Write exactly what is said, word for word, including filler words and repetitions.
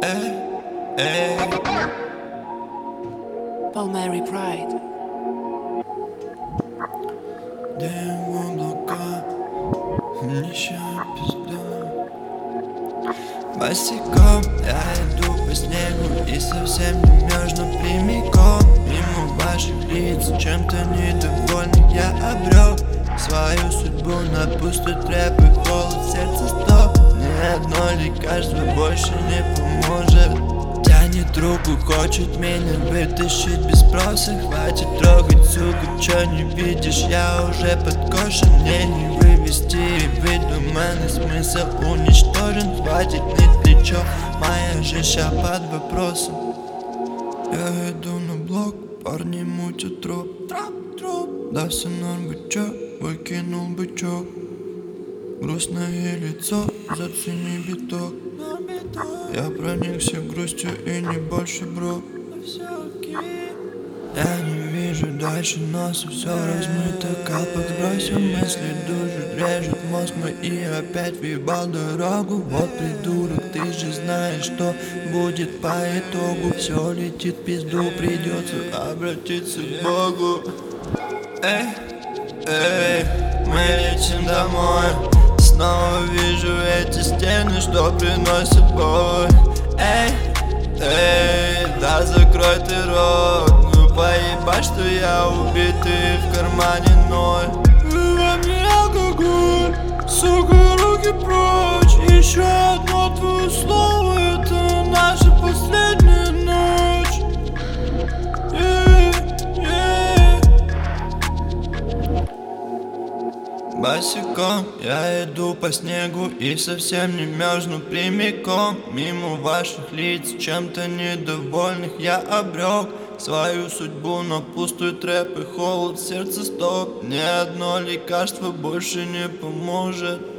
Эй, эй. Palmieri Pride. Дым в облака, нищая пизда. Босиком я иду по снегу и совсем не мерзну прямиком мимо ваших лиц, чем-то недовольных я обрел свою судьбу на пустой трэп и холод сердца стоп. Ни одно лекарство больше не поможет. Тянет руку, хочет меня вытащить без спроса. Хватит трогать, сука, чё не видишь? Я уже подкошен, мне не вывести выдуманный смысл уничтожен. Хватит ныть плечо, моя жизнь ща под вопросом. Я иду на блок, парни мутят троп, троп, троп. Да все норм, бы чё, выкинул бычок. Грустное лицо, зацени биток. Я проникся грустью и не больше, бро. Я не вижу дальше носа, все размыто, капок сбросил мысли, душу режет мозг мой и опять въебал дорогу. Вот придурок, ты же знаешь, что будет по итогу. Все летит в пизду, придется обратиться к Богу. Эй, эй, мы летим домой. Снова вижу эти стены, что приносят боль. Эй, эй, да закрой ты рот. Ну поебать, что я убитый, в кармане ноль. Во мне алкоголь, сука, руки прочь. Еще одно твое слово, это наша последняя ночь. Эй, эй. Босиком я иду по снегу и совсем не мерзну прямиком мимо ваших лиц, чем-то недовольных я обрек свою судьбу на пустой трэп и холод сердца стоп. Ни одно лекарство больше не поможет.